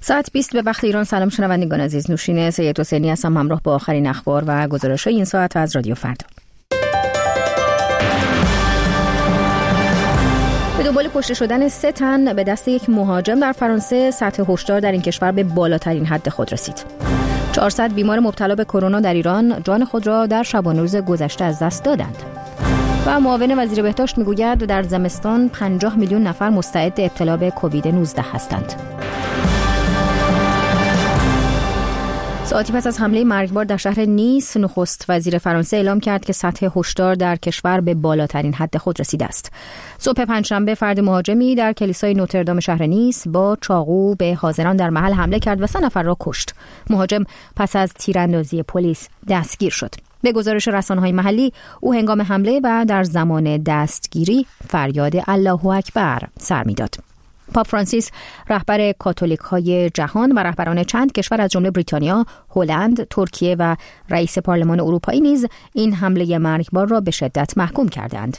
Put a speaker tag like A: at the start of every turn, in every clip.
A: ساعت 20 به وقت ایران. سلام شنوندگان عزیز، نوشین سید حسینی هستم همراه با آخرین اخبار و گزارش‌های این ساعت از رادیو فردا. به دنبال کشته شدن 3 تن به دست یک مهاجم در فرانسه، سطح هشدار در این کشور به بالاترین حد خود رسید. 400 بیمار مبتلا به کرونا در ایران جان خود را در شبانه روز گذشته از دست دادند. و معاون وزیر بهداشت میگوید در زمستان 50 میلیون نفر مستعد ابتلا به کووید 19 هستند. ساعتی پس از حمله مرگبار در شهر نیس، نخست وزیر فرانسه اعلام کرد که سطح هشدار در کشور به بالاترین حد خود رسیده است. صبح پنجشنبه فرد مهاجمی در کلیسای نوتردام شهر نیس با چاقو به حاضران در محل حمله کرد و 3 نفر را کشت. مهاجم پس از تیراندازی پلیس دستگیر شد. به گزارش رسانه‌های محلی، او هنگام حمله و در زمان دستگیری فریاد الله اکبر سر می‌داد. پاپ فرانسیس، رهبر کاتولیک‌های جهان و رهبران چند کشور از جمله بریتانیا، هلند، ترکیه و رئیس پارلمان اروپایی نیز این حمله مرگبار را به شدت محکوم کردند.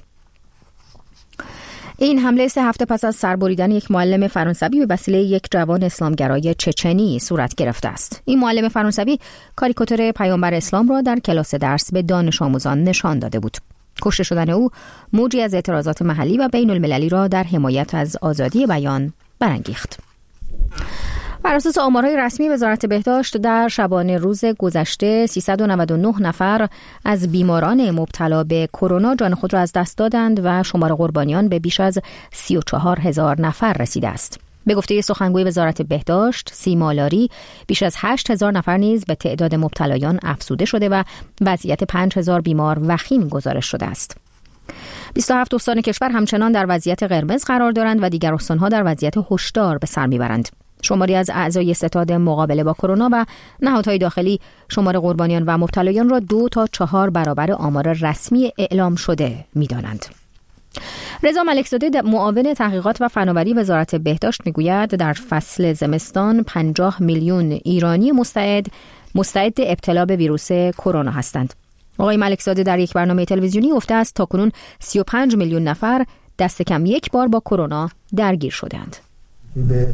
A: این حمله 3 هفته پس از سربریدن یک معلم فرانسوی به وسیله یک جوان اسلامگرای چچنی صورت گرفته است. این معلم فرانسوی کاریکاتور پیامبر اسلام را در کلاس درس به دانش آموزان نشان داده بود. کشته شدن او موجی از اعتراضات محلی و بین المللی را در حمایت از آزادی بیان برانگیخت. بر اساس آمارهای رسمی وزارت بهداشت، در شبانه روز گذشته 399 نفر از بیماران مبتلا به کرونا جان خود را از دست دادند و شمار قربانیان به بیش از 34,000 نفر رسیده است. به گفته سخنگوی وزارت بهداشت سیما لاری، بیش از 8,000 نفر نیز به تعداد مبتلایان افزوده شده و وضعیت 5,000 بیمار وخیم گزارش شده است. 27 استان کشور همچنان در وضعیت قرمز قرار دارند و دیگر استان‌ها در وضعیت هشدار به سر میبرند. شماری از اعضای ستاد مقابله با کرونا و نهادهای داخلی شمار قربانیان و مبتلایان را 2 تا 4 برابر آمار رسمی اعلام شده می‌دانند. رضا ملکزاده، معاون تحقیقات و فناوری وزارت بهداشت، میگوید در فصل زمستان 50 میلیون ایرانی مستعد ابتلا به ویروس کرونا هستند. آقای ملکزاده در یک برنامه تلویزیونی گفته است تاکنون 35 میلیون نفر دست کم یک بار با کرونا درگیر شدند.
B: به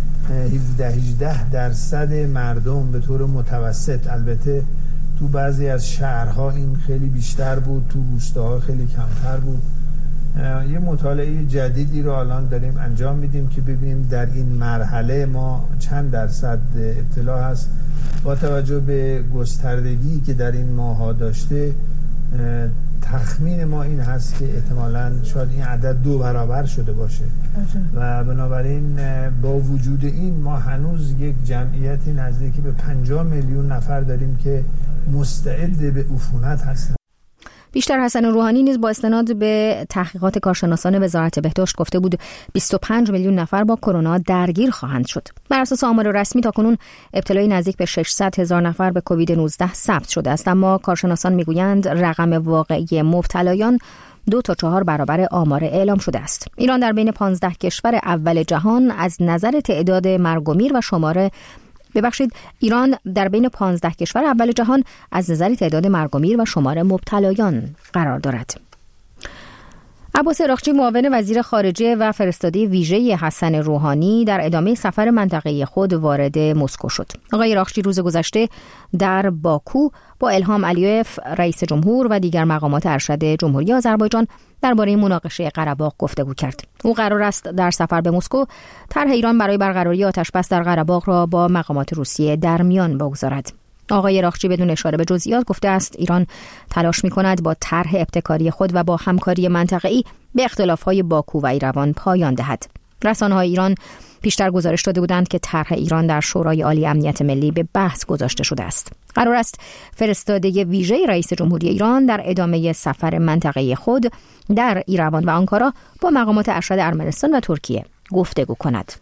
B: 17-18% مردم به طور متوسط، البته تو بعضی از شهرها این خیلی بیشتر بود، تو روستاها خیلی کمتر بود. یه مطالعه جدیدی رو الان داریم انجام میدیم که ببینیم در این مرحله ما چند درصد ابتلا هست. با توجه به گستردگی که در این ماها داشته، تخمین ما این هست که احتمالاً شاید این عدد 2 برابر شده باشه و بنابراین با وجود این ما هنوز یک جمعیتی نزدیکی به 50 میلیون نفر داریم که مستعد به عفونت هستند.
A: بیشتر حسن روحانی نیز با استناد به تحقیقات کارشناسان وزارت بهداشت گفته بود 25 میلیون نفر با کرونا درگیر خواهند شد. بر اساس آمار رسمی تاکنون ابتلای نزدیک به 600,000 نفر به کووید 19 ثبت شده است، اما کارشناسان میگویند رقم واقعی مبتلایان 2 تا 4 برابر آمار اعلام شده است. ایران در بین 15 کشور اول جهان از نظر تعداد مرگ و میر و ایران در بین 15 کشور اول جهان از نظر تعداد مرگ و میر و شمار مبتلایان قرار دارد. عباس عراقچی، معاون وزیر خارجه و فرستاده ویژه حسن روحانی، در ادامه سفر منطقه‌ای خود وارد مسکو شد. آقای عراقچی روز گذشته در باکو با الهام علیوف رئیس جمهور و دیگر مقامات ارشد جمهوری آذربایجان درباره مناقشه قره‌باغ گفتگو کرد. او قرار است در سفر به مسکو طرح ایران برای برقراری آتش‌بس در قره‌باغ را با مقامات روسیه در میان بگذارد. آقای عراقچی بدون اشاره به جزئیات گفته است ایران تلاش می‌کند با طرح ابتکاری خود و با همکاری منطقه‌ای به اختلاف‌های باکو و ایروان پایان دهد. رسانه‌های ایران پیشتر گزارش داده بودند که طرح ایران در شورای عالی امنیت ملی به بحث گذاشته شده است. قرار است فرستاده ویژه رئیس جمهوری ایران در ادامه سفر منطقه‌ای خود در ایروان و آنکارا با مقامات ارشد ارمنستان و ترکیه گفتگو کند.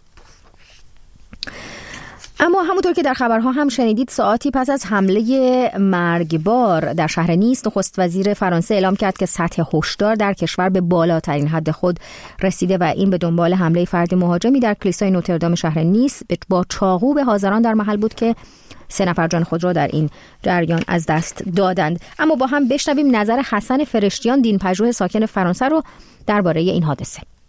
A: اما همونطور که در خبرها هم شنیدید، ساعتی پس از حمله مرگبار در شهر نیس، نخست وزیر فرانسه اعلام کرد که سطح هشدار در کشور به بالاترین حد خود رسیده و این به دنبال حمله فرد مهاجمی در کلیسای نوتردام شهر نیس با چاقو به حاضران در محل بود که 3 نفر جان خود را در این جریان از دست دادند. اما با هم بشنویم نظر حسن فرشتیان، دینپژوه ساکن فرانسه رو درباره این حادثه.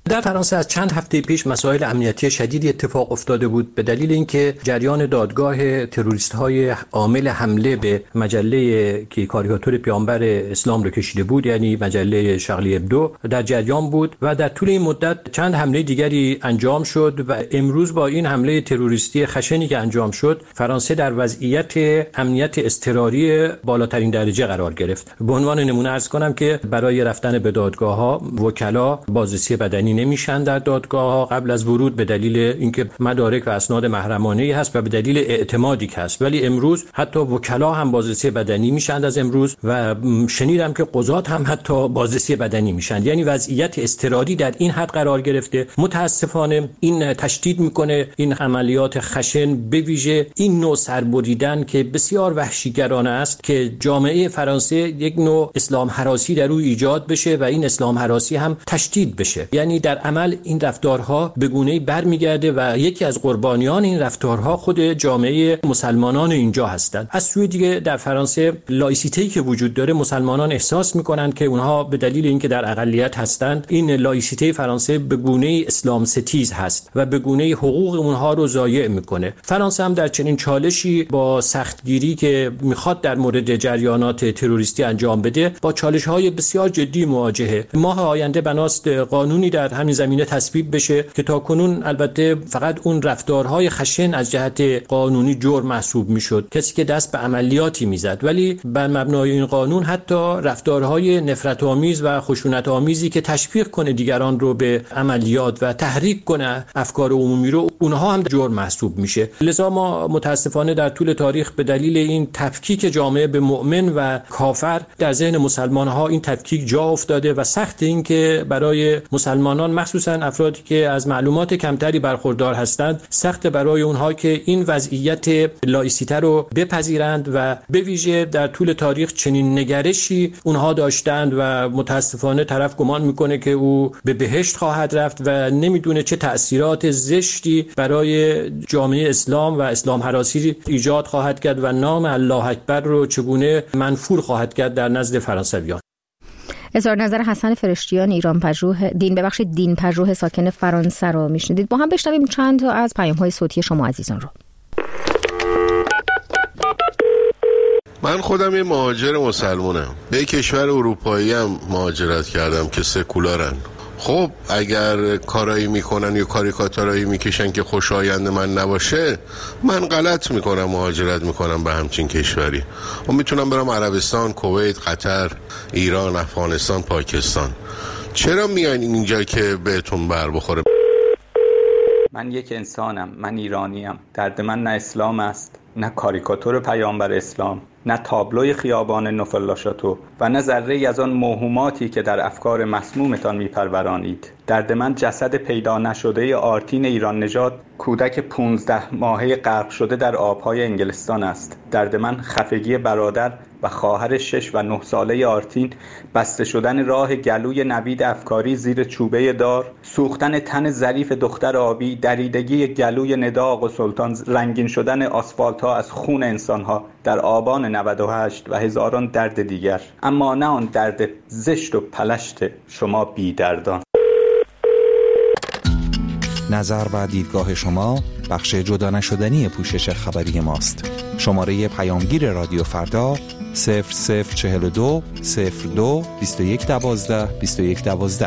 C: در فرانسه از چند هفته پیش مسائل امنیتی شدیدی اتفاق افتاده بود به دلیل اینکه جریان دادگاه تروریست‌های عامل حمله به مجله که کاریکاتور پیامبر اسلام رو کشیده بود، یعنی مجله شارلی ابدو، در جریان بود و در طول این مدت چند حمله دیگری انجام شد و امروز با این حمله تروریستی خشنی که انجام شد، فرانسه در وضعیت امنیت اضطراری بالاترین درجه قرار گرفت. به عنوان نمونه عرض کنم که برای رفتن به دادگاه‌ها وکلا بازرسی بدنی نمیشن در دادگاه‌ها قبل از ورود به دلیل اینکه مدارک و اسناد محرمانه‌ای هست و به دلیل اعتمادی که هست، ولی امروز حتی وکلا هم بازرسی بدنی میشن از امروز و شنیدم که قضات هم حتی بازرسی بدنی میشن. یعنی وضعیت اضطراری در این حد قرار گرفته. متاسفانه این تشدید میکنه این عملیات خشن، به ویژه این نوع سربریدن که بسیار وحشیگرانه است که جامعه فرانسه یک نوع اسلام هراسی در او ایجاد بشه و این اسلام هراسی هم تشدید بشه. یعنی در عمل این رفتارها به گونه‌ای برمیگرده و یکی از قربانیان این رفتارها خود جامعه مسلمانان اینجا هستند. از سوی دیگه در فرانسه لایسیته‌ای که وجود داره، مسلمانان احساس میکنن که اونها به دلیل اینکه در اقلیت هستند، این لایسیته فرانسه به گونه‌ای اسلام ستیز هست و به گونه‌ای حقوق اونها رو ضایع میکنه. فرانسه هم در چنین چالشی با سختگیری که میخواد در مورد جریانات تروریستی انجام بده، با چالش‌های بسیار جدی مواجهه. ماه آینده بناست قانونی در همین زمینه تصویب بشه که تاکنون البته فقط اون رفتارهای خشن از جهت قانونی جرم محسوب میشد، کسی که دست به عملیاتی میزد، ولی بر مبنای این قانون حتی رفتارهای نفرت آمیز و خشونت آمیزی که تشویق کنه دیگران رو به عملیات و تحریک کنه افکار عمومی رو، اونها هم جرم محسوب میشه. لذا ما متاسفانه در طول تاریخ به دلیل این تفکیک جامعه به مؤمن و کافر در ذهن مسلمان‌ها این تفکیک جا افتاده و سخت این که برای مسلمانان، مخصوصا افرادی که از معلومات کمتری برخوردار هستند، سخت برای اونها که این وضعیت لایسیته رو بپذیرند و به ویژه در طول تاریخ چنین نگرشی اونها داشتند و متاسفانه طرف گمان میکنه که او به بهشت خواهد رفت و نمیدونه چه تأثیرات زشتی برای جامعه اسلام و اسلام هراسی ایجاد خواهد کرد و نام الله اکبر رو چگونه منفور خواهد کرد در نزد فرانسویان.
A: اظهار نظر حسن فرشتیان دین پژوه ساکن فرانسه رو میشنیدید. با هم بشنویم چند تا از پیام‌های صوتی شما عزیزان رو.
D: من خودم یه مهاجر مسلمانم. به کشور اروپایی هم مهاجرت کردم که سکولارن. خب اگر کارایی میکنن یا کاریکاتورایی میکشن که خوشایند من نباشه، من غلط میکنم، مهاجرت میکنم به همچین کشوری و میتونم برم عربستان، کویت، قطر، ایران، افغانستان، پاکستان. چرا میاین اینجا که بهتون بر بخوره؟
E: من یک انسانم، من ایرانیم. درد من نه اسلام است، نه کاریکاتور پیامبر اسلام، نه تابلوی خیابان نوفلاشاتو و نه ذره‌ای از آن موهوماتی که در افکار مسمومتان میپرورانید. درد من جسد پیدا نشده آرتین ایران نژاد، کودک 15 ماهه غرق شده در آبهای انگلستان است. درد من خفگی برادر و خواهر 6 و 9 ساله آرتین، بسته شدن راه گلوی نوید افکاری زیر چوبه دار، سوختن تن ظریف دختر آبی، دریدگی گلوی ندا آقا سلطان، رنگین شدن آسفالت ها از خون انسان ها در آبان 98 و هزاران درد دیگر، اما نه آن درد زشت و پلشت شما بی‌دردان.
F: نظر و دیدگاه شما بخش جدا نشدنی پوشش خبری ماست. شماره پیامگیر رادیو فردا 0042 02 21 12 21 12.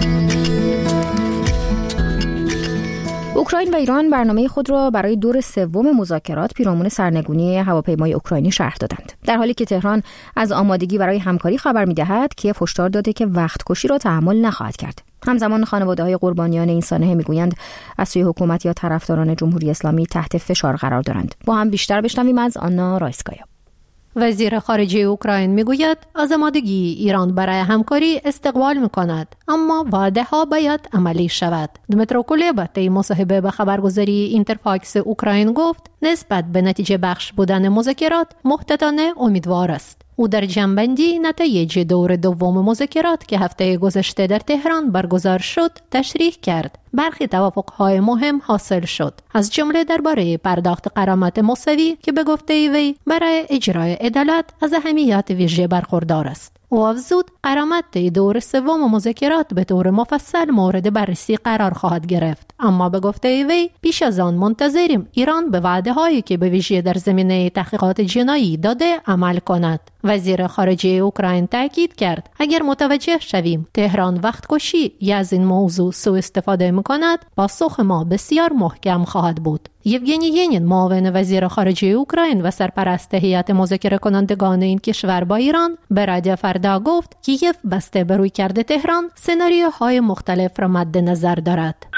A: اوکراین و ایران برنامه خود را برای دور سوم مذاکرات پیرامون سرنگونی هواپیمای اوکراینی شرح دادند. در حالی که تهران از آمادگی برای همکاری خبر می‌دهد، کیف هشدار داده که وقت کشی را تحمل نخواهد کرد. همزمان خانواده‌های قربانیان این سانحه می‌گویند از سوی حکومت یا طرفداران جمهوری اسلامی تحت فشار قرار دارند. با هم بیشتر بشنویم از آنا رایسکایا.
G: وزیر خارجه اوکراین میگوید از آمادگی ایران برای همکاری استقبال میکند، اما وعده ها باید عملی شود. دمیترو کولبا طی مصاحبه به خبرگزاری اینترفاکس اوکراین گفت نسبت به نتیجه بخش بودن مذاکرات محتاطانه امیدوار است. او در جنبندی نتایج دور دوم مذاکرات که هفته گذشته در تهران برگزار شد تشریح کرد. برخی توافق‌های مهم حاصل شد، از جمله درباره پرداخت غرامت مساوی که به گفته وی برای اجرای عدالت از اهمیت ویژه برخوردار است. او افزود غرامت دور سوم مذاکرات به طور مفصل مورد بررسی قرار خواهد گرفت، اما به گفته وی پیش از آن منتظریم ایران به وعده هایی که به ویژه در زمینه تحقیقات جنایی داده عمل کند. وزیر خارجه اوکراین تاکید کرد اگر متوجه شویم تهران وقت کشی از این موضوع سوء استفاده می‌کند، پاسخ ما بسیار محکم خواهد بود. یوگنی ینین، معاون وزیر خارجه اوکراین و سرپرست هیئت مذاکره کنندگان این کشور با ایران، به رادیو فردا گفت کیف بسته به رویکرد تهران سناریوهای مختلف را مد نظر دارد.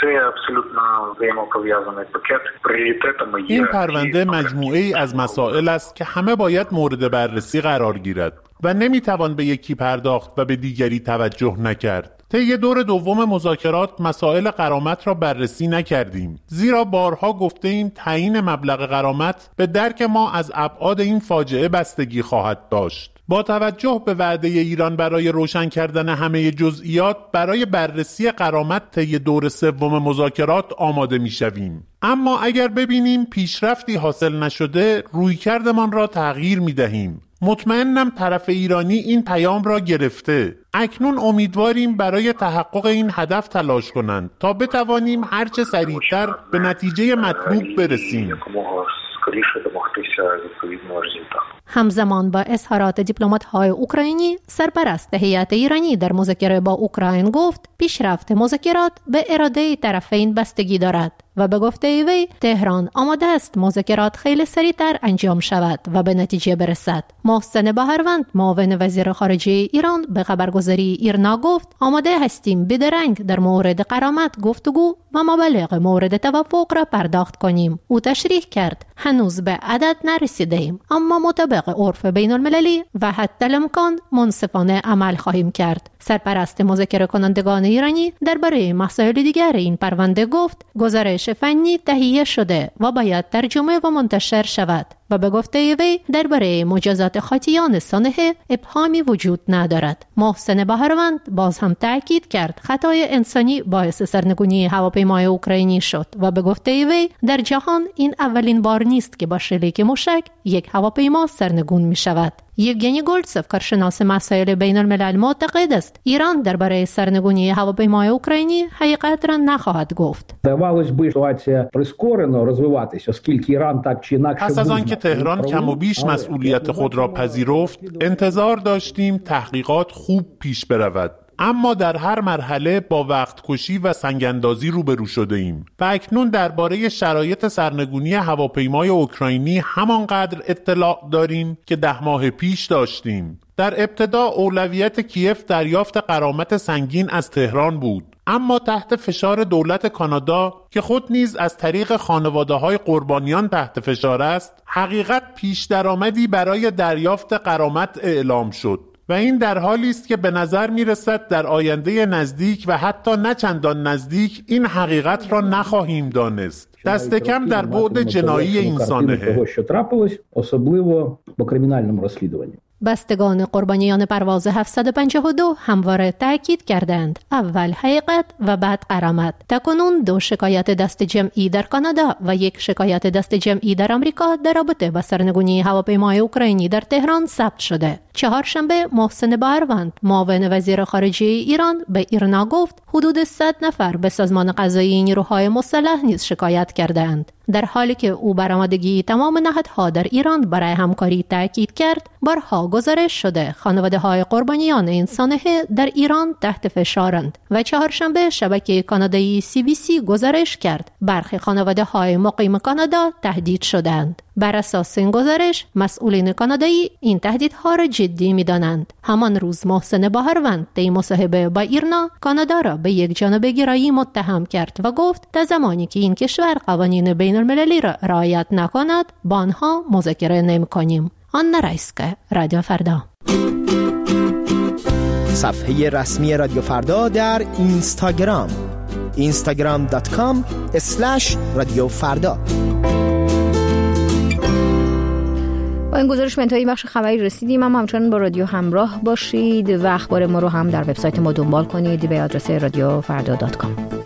H: این پرونده مجموعه‌ای از مسائل است که همه باید مورد بررسی قرار گیرد و نمیتوان به یکی پرداخت و به دیگری توجه نکرد. طی دور دوم مذاکرات مسائل غرامت را بررسی نکردیم، زیرا بارها گفته ایم تعیین مبلغ غرامت به درک ما از ابعاد این فاجعه بستگی خواهد داشت. با توجه به وعده ایران برای روشن کردن همه جزئیات برای بررسی غرامت طی دور سوم مذاکرات آماده می‌شویم. اما اگر ببینیم پیشرفتی حاصل نشده، رویکردمان را تغییر می‌دهیم. مطمئنم طرف ایرانی این پیام را گرفته. اکنون امیدواریم برای تحقق این هدف تلاش کنند تا بتوانیم هرچه سریعتر به نتیجه مطلوب برسیم.
G: همزمان با اظهارات دیپلمات‌های اوکراینی، سرپرست هیئت ایرانی در مذاکره با اوکراین گفت پیشرفت مذاکرات به اراده طرفین بستگی دارد و به گفته وی تهران آماده است مذاکرات خیلی سریعتر انجام شود و به نتیجه برسد. محسن بهروند، معاون وزیر خارجه ایران، به خبرگزاری ایرنا گفت آماده هستیم بدرنگ در مورد غرامت گفتگو و مبالغ مورد توافق را پرداخت کنیم. او تشریح کرد هنوز به عدد نرسیدیم، اما مطابق عرف بین المللی و حتی الامکان منصفانه عمل خواهیم کرد. سرپرست مذاکره کنندگان ایرانی درباره مسائل دیگر این پرونده گفت گزارش فنی تهیه شده و باید ترجمه و منتشر شود و به گفته وی درباره مجازات خاطیان سانحه ابهامی وجود ندارد. محسن بهروند باز هم تاکید کرد خطای انسانی باعث سرنگونی هواپیمای اوکراینی شد و به گفته وی در جهان این اولین بار نیست که با شلیک موشک یک هواپیما سرنگون می شود. یوگنی گولتسف، کارشناس مسائل بین الملل، معتقد است ایران درباره سرنگونی هواپیمای اوکراینی حقیقت را نخواهد گفت.
H: پس از آنکه تهران کم و بیش مسئولیت خود را پذیرفت، انتظار داشتیم تحقیقات خوب پیش برود. اما در هر مرحله با وقت کشی و سنگاندازی روبرو شده ایم و اکنون درباره شرایط سرنگونی هواپیمای اوکراینی همانقدر اطلاع داریم که 10 ماه پیش داشتیم. در ابتدا اولویت کیف دریافت غرامت سنگین از تهران بود، اما تحت فشار دولت کانادا که خود نیز از طریق خانواده‌های قربانیان تحت فشار است، حقیقت پیش درآمدی برای دریافت غرامت اعلام شد و این در حالی است که به نظر می‌رسد در آینده نزدیک و حتی نه چندان نزدیک این حقیقت را نخواهیم دانست، دست کم در بعد جنایی این سانحه.
G: بستگان قربانیان پرواز 752 همواره تاکید کردند اول حقیقت و بعد غرامت. تاکنون 2 شکایت دست جمعی در کانادا و 1 شکایت دست جمعی در آمریکا در رابطه با سرنگونی هواپیمای اوکراینی در تهران ثبت شده. چهارشنبه محسن بهروند، معاون وزیر خارجه ایران، به ایرنا گفت حدود 100 نفر به سازمان قضایی نیروهای مسلح نیز شکایت کردند. در حالی که او بر آمادگی تمام نهادها در ایران برای همکاری تاکید کرد، بارها گزارش شده خانواده‌های قربانیان این سانحه در ایران تحت فشارند و چهارشنبه شبکه کانادایی CBC گزارش کرد برخی خانواده‌های مقیم کانادا تهدید شدند. بر اساس این گزارش مسئولین کانادایی این تهدیدها را جدی می‌دانند. همان روز محسن بهروند در مصاحبه با ایرنا کانادا را به یک جانبه گرایی متهم کرد و گفت تا زمانی که این کشور قوانین بین المللی را رعایت نکند با آنها مذاکره نمی‌کنیم. آنا رایسکا، رادیو فردا.
I: صفحه رسمی رادیو فردا در اینستاگرام instagram.com/radiofrda.
A: با این گزارش به انتهای بخش خبری رسیدیم، اما همچنان با رادیو همراه باشید و اخبار ما رو هم در وبسایت ما دنبال کنید به آدرس radiofrda.com.